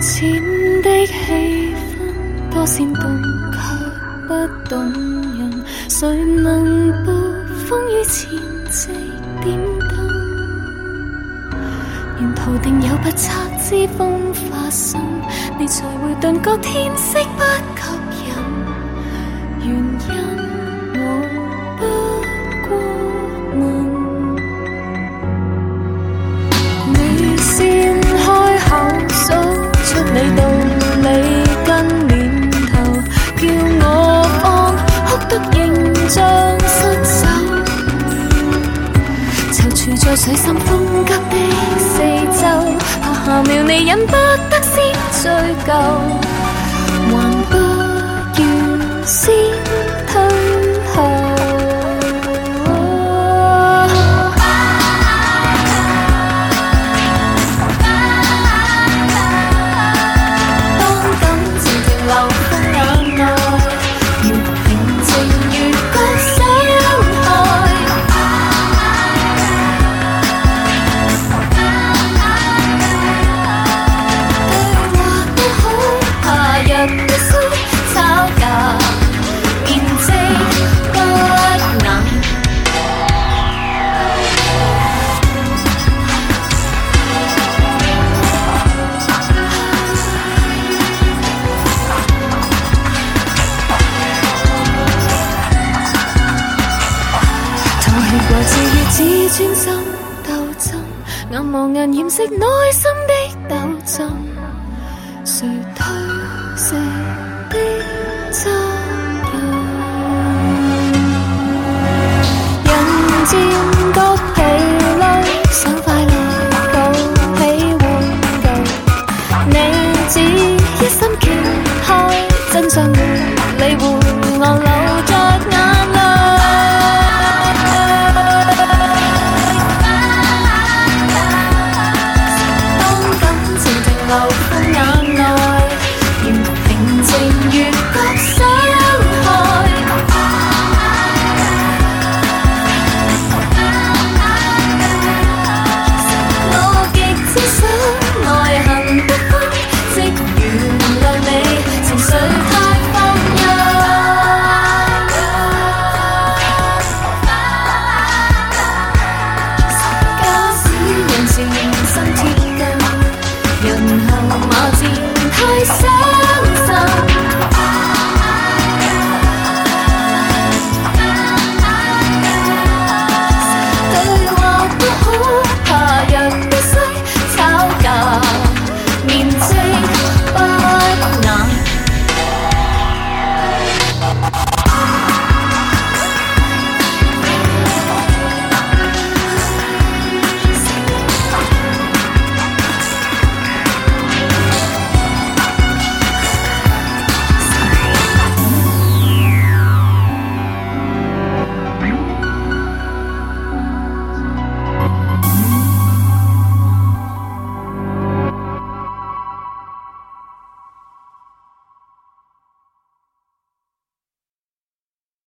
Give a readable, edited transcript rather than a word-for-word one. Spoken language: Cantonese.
淺的氣氛多煽動卻不動人，誰能暴風雨前夕點燈？沿途定有不測之風發生，你才會頓覺天色不吸引。原因我不過問。你先開口數出你道理跟念頭，叫我放哭得形象失手，躊躇在水深風急的四周，怕下秒你忍不得先追究，還不如先退後。只專心鬥爭，眼望眼掩飾內心的鬥爭，誰推